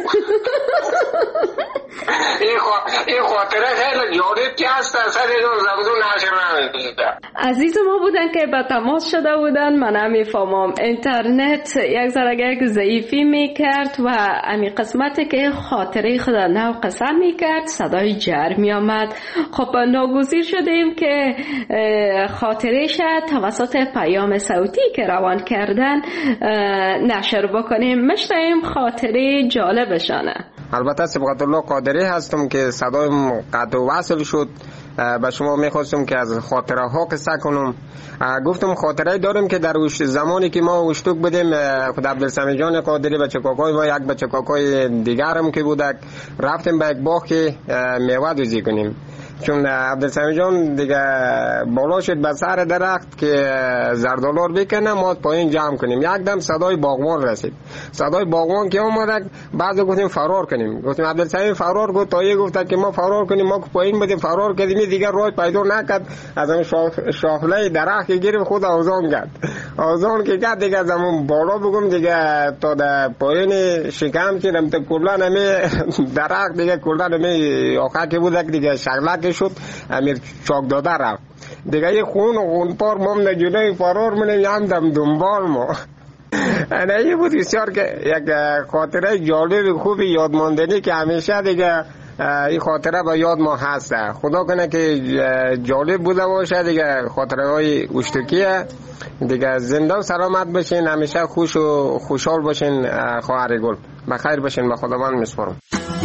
این خاطره خیلی جالب که هست، اصلا اینو زبدون نشر نمیده. عزیز ما بودن که به تماس شده بودن، من نمیفهمم اینترنت یک ذره ضعیفی میکرد و امی قسمتی که خاطره خدا نو قسم میکرد صدای جر میامد. خب ناگزیر شدیم که خاطره شد توسط پیام صوتی که روان کردن نشر بکنیم. مشتایم خاطره جالبشانه. البته سبقت الله قادری هستم که صدایم قطع و وصل شد. به شما میخواستم که از خاطره ها قصه کنم. گفتم خاطره داریم که در زمانی که ما اشتوک بودیم، خود عبدالسمیع جان قادری بچه کاکای و یک بچه کاکای دیگرم که بودک رفتیم به یک باغ که میوه دوزی کنیم. چون عبدالسمیع جان دیگه بالا شد به سر درخت که زردالار بکنه ما پایین جمع کنیم. یک دم صدای باغبان رسید. صدای باغبان که اومد بعضی گفتیم فرار کنیم. گفتیم عبدالسمیع فرار گفت، تا یه گفت که ما فرار کنیم. ما که پایین بودیم فرار کردیم، دیگه راه پیدا نکرد. از اون شاخ شاخله درخت که گرفت خود آوازان کرد. آوازان که کرد دیگه از اون بالا بگم دیگه تا در پایین شکم چیدم تا کلا نمی درخت دیگه کلا نمی آخر که بود دیگه شغله شد امیر چاک داده رفت دیگه. یه خون و خون پار مام نجونه فرار منیم هم دم دنبال ما. اینه یه بود بسیار که یک خاطره جالب خوبی یادماندنی که همیشه دیگه این خاطره با یاد ما هسته. خدا کنه که جالب بوده باشه دیگه. خاطره های اشتکیه دیگه. زنده و سلامت باشین، همیشه خوش و خوشحال باشین. خواهر گل بخیر باشین، به خداوند میسپارم.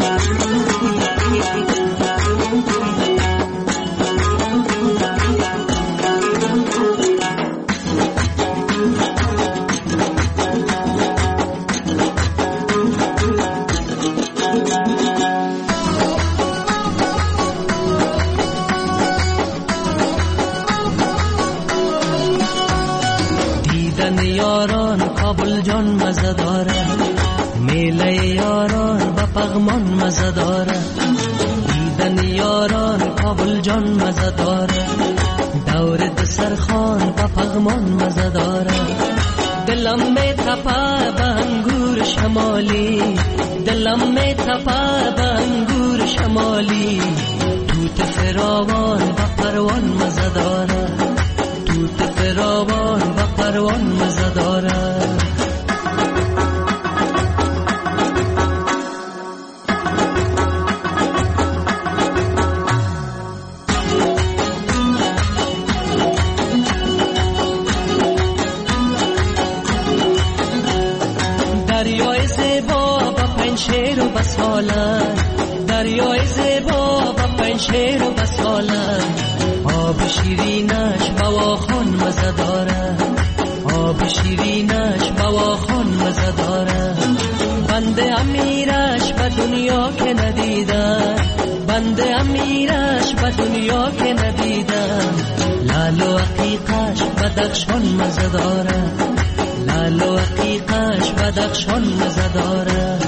یاران کابل جان مزه داره، میله یاران با پغمان مزه داره. دیدن یاران کابل جان مزه داره، دور دسترخوان با پغمان مزه داره. دلم می تپه به انگور شمالی، دلم می تپه به انگور شمالی. توت فراوان با پروان مزه داره، توت فراوان و پروان مزه داره. دریای زیبا با پنشیر و بسالن، دریای زیبا با پنشیر و بسالن، آب شیرینش بواخون مزه داره، آب شیرینش بواخون مزه داره. بنده امیرش به دنیا که ندیدن، بنده امیرش به دنیا که ندیدن. لال و عقیقش بدخشان مزه داره، لال و عقیقش بدخشان مزه داره.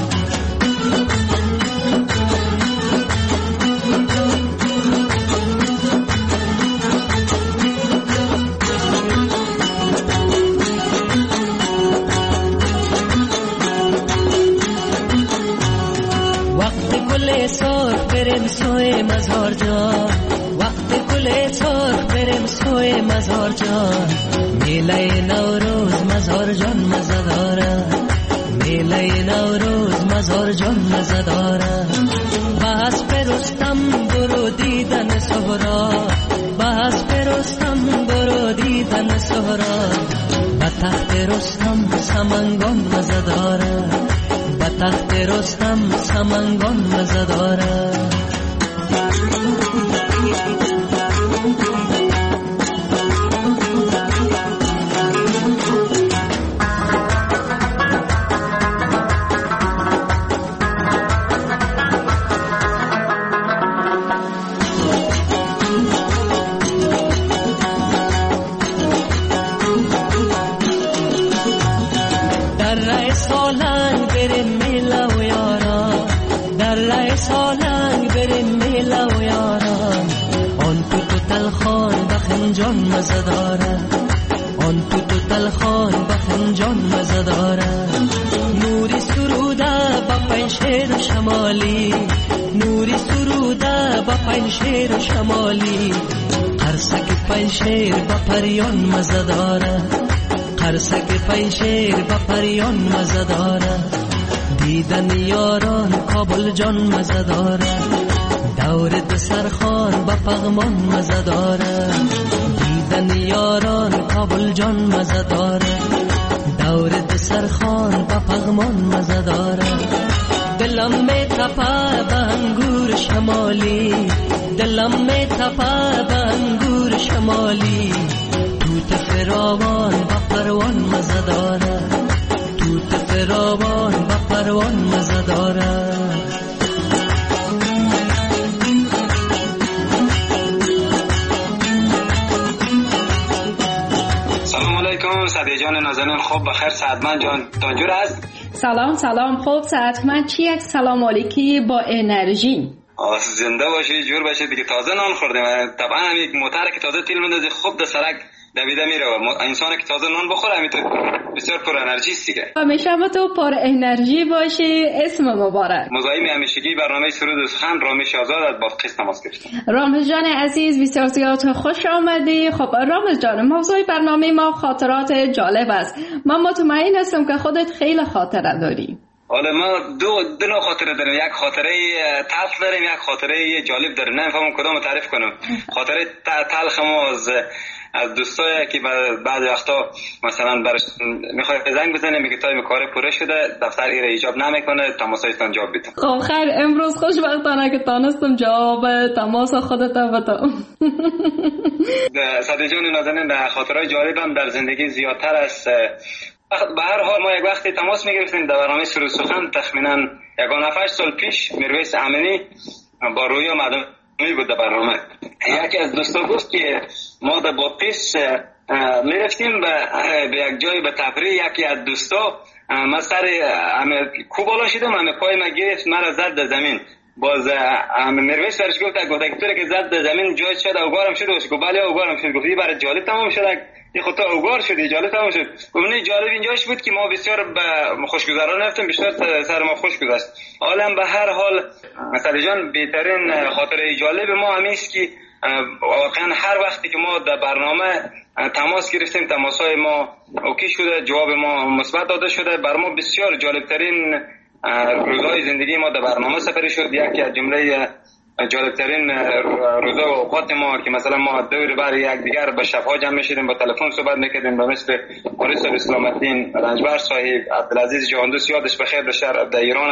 سرخ بریم سوی مزار جان، وقت گل سرخ بریم سوی مزار جان. میله نوروز مزار جان مزه داره، میله نوروز مزار جان مزه داره. بس پرستم برو دیدن سهرا، بس پرستم برو دیدن سهرا. به تخت رستم سمنگان مزه داره، به تخت رستم سمنگان مزه داره. جان مزه داره، آن تو تو تلخان بخن جان مزه داره. نوری سروده با پنشیر شمالی، نوری سروده با پنشیر شمالی. قرصک پنشیر با پریان مزه داره، قرصک پنشیر با پریان مزه داره. دیدن یاران کابل جان مزه داره، دور دسرخان با پغمان مزه داره. دیدن یاران کابل جان مزه داره، دور دسرخان با پغمان مزه داره. دلم می تپه به انگور شمالی، دلم می تپه به انگور شمالی. توت فراوان با پروان مزه داره، توت فراوان با پروان مزه داره. سعدی جان نازنین خوب بخیر، سعدمند جان تانجور است؟ سلام سلام خوب سعدمند، چی یک سلام علیکی با انرژی. زنده باشی جور باشی دیگه. تازه نان خوردیم طبعا، هم یک موتر که تازه تیل مندازی خوب در سرک دویده میره و انسان که تازه نان بخوره همینطور بسیار پر انرژی است دیگه. همیشه با تو پر انرژی باشی. اسم مبارک. مزاحم همیشگی برنامه سرود و سخن رامش آزاد از بادغیس تماس گرفتم. رامش جان عزیز بسیار زیاد خوش آمدی. خب رامش جان، موضوع برنامه ما خاطرات جالب است. من مطمئن هستم که خودت خیلی خاطره داری. حالا ما دو دو نوع خاطره داریم، یک خاطره تلخ داریم، یک خاطره جالب داریم. نمیفهمم کدومو تعریف کنم. خاطره تلخ ما از از دوستایی که بعد وقتا مثلا برش میخواد زنگ بزنه میگه تایم کار پوره شده، دفتر ایره ایجاب نمیکنه، تماسایتان جواب بده. خب خیر، امروز خوشبختانه که تانستم جواب تماس خودت بدم. سعدی جان نازنین، در خاطرهای جالبم در زندگی زیادتر است. به هر حال ما یک وقتی تماس میگرفتیم در برنامه سرود سخن، تخمینا یگان هفت سال پیش میرویس امینی با رویا مدنی بود در برنامه. یکی از دوستا گفت که ما در بادغیس میرفتیم به یک جای به تفریح. یکی از دوستا من سر کو بالا شدم، همه پای من گرفت، مرا زد در زمین. باز میرویس برش گفت گفت که که زد در زمین جای شد اوگارم شد. گفت بله اوگارم شد. گفت برای جالب تمام شد، یه خود تا اوگار شدی جالب تمام شد. گفتم جالب اینجاش بود که ما بسیار خوشگذران رفتیم، بیشتر سر ما خوش گذشت. حالا به هر حال مثلا جان بهترین خاطره جالب ما همین است که واقعا هر وقتی که ما در برنامه تماس گرفتیم، تماسای ما اوکی شده، جواب ما مثبت داده شده، بر ما بسیار جالب ترین روزهای زندگی ما در برنامه سپری شد. یکی از جمله جالبترین روزا و اوقات ما که مثلا ما دور بر یک دیگر به شب‌ها جمع می‌شدیم، با تلفن صحبت می‌کردیم، با مثل مورس اسلام الدین رنجبر صاحب، عبدالعزیز جهاندوست یادش بخیر در شهر در ایران است،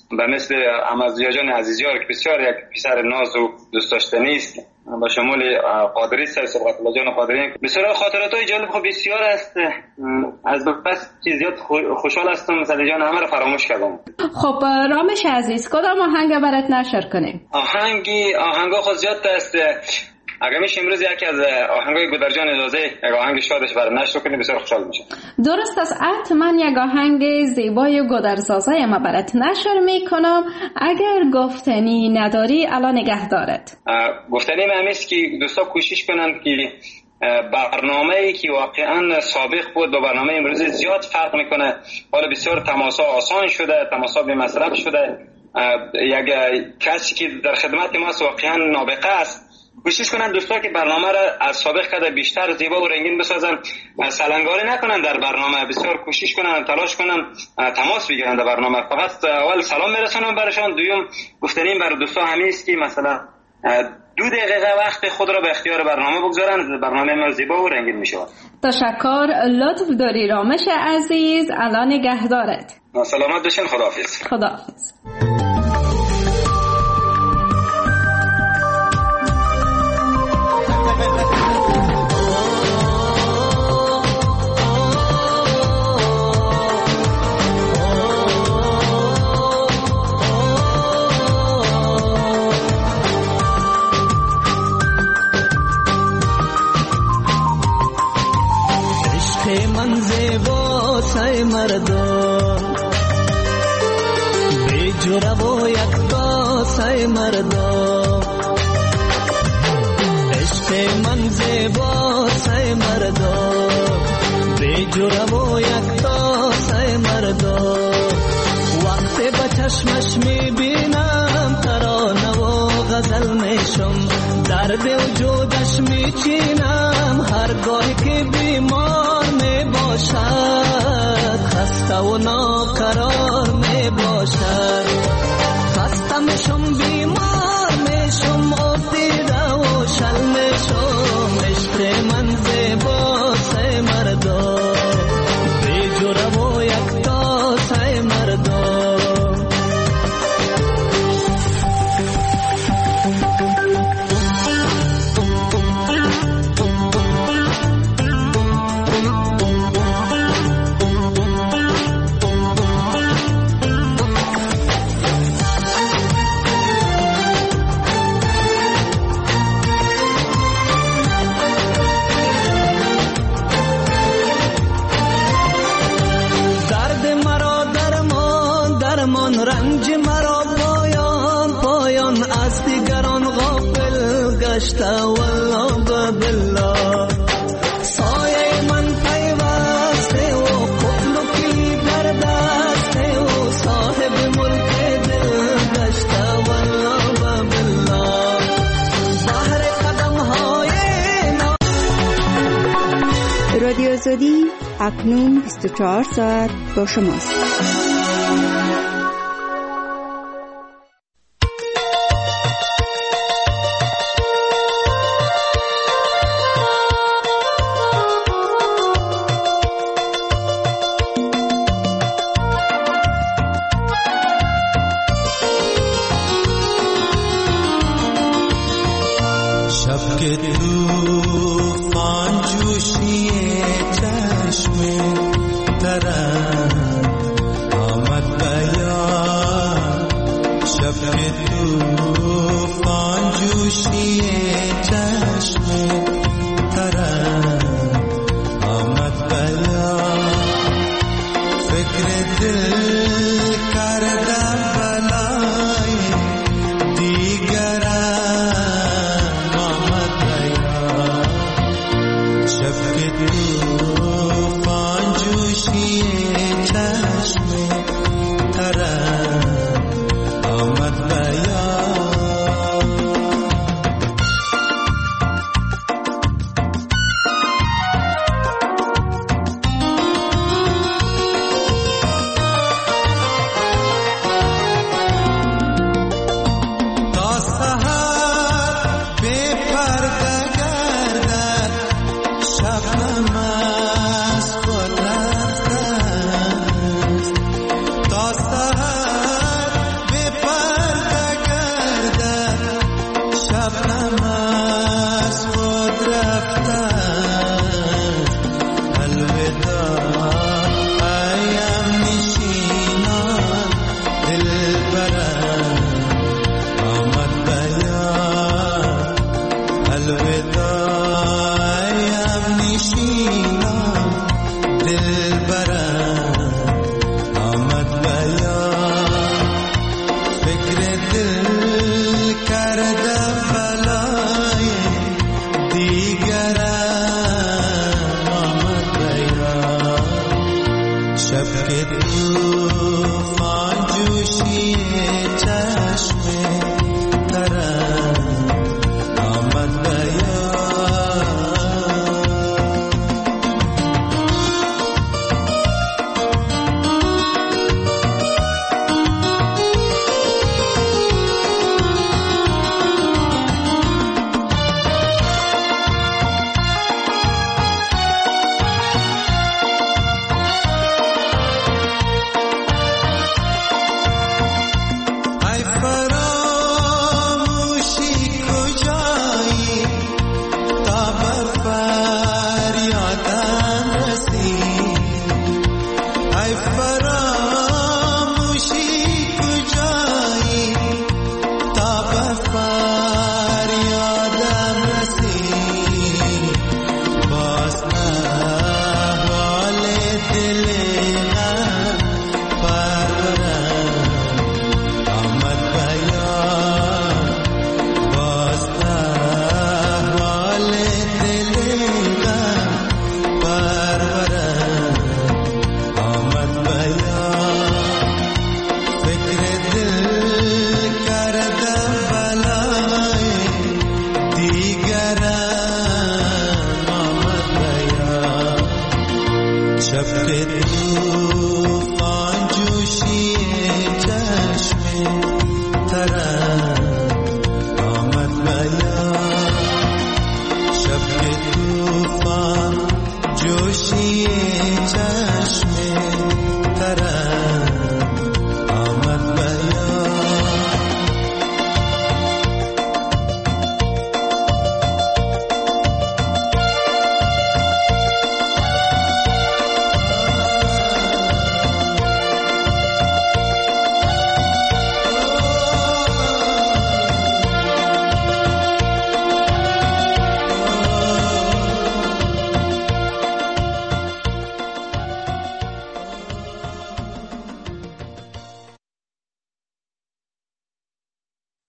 به مثل احمدضیا جان عزیزیار که بسیار یک پسر ناز و دوست داشتنی است، با شمول قادری صاحب صبغت الله جان قادری، بسیار خاطراتای جالب خب بسیار است. از بس زیاد خوشحال هستم مثلا جان همه رو فراموش کردم. خب رامش عزیز کدام آهنگ برات نشر کنیم؟ آهنگی آهنگا خود زیاد است. اگر میشه امروز یکی از آهنگای گودرجان اجازه یک آهنگ شادش برای نشر کنیم بسیار خوشحال میشم. درست است، حتما یک آهنگ زیبای گودرزازای ما برات نشر میکنم. اگر گفتنی نداری الان نگه دارد. گفتنی من است که دوستا کوشش کنن که برنامه‌ای که واقعا سابق بود با برنامه امروز زیاد فرق میکنه. حالا بسیار تماسا آسان شده، تماسا به مصرف شده. یک کسی که در خدمت ما واقعا نابغه است، کوشش کنن دوستا که برنامه را از سابق کده بیشتر زیبا و رنگین بسازن، سلنگاری نکنن در برنامه، بسیار کوشش کنن، تلاش کنن، تماس بگیرن در برنامه. فقط اول سلام میرسونم برشان، دوم گفتنیم بر دوستا همین است که مثلا دو دقیقه وقت خود را به اختیار برنامه بگذارن، برنامه ما زیبا و رنگین میشه. تشکر، لطف داری رامش عزیز، الان نگه دارد. سلامت باشین، خداحافظ. خداحافظ. مردم به جوره و یک تاسه مردم، عشق من زیبا سه مردم به جوره و یک تاسه مردم. وقتی به چشمش میبینم ترانه و غزل میشم، درد وجودش میچینم هرگاه که بیمار میباشد، خسته و ناقرار میباشد. خسته میشم بیمار میشم افتیده و شل میشم، عشق من زیبا سه مردم به جوره و یک تا سه مردم. رنج مرا پایان پایان از دیگران غافل گشته، والله بالله سایه من پیوسته و قفل و کلید در دسته و صاحب ملک دل گشته، والله بالله بحر قدم های رادیو آزادی اکنون بیست و چهار ساعت با شماست. شب که تو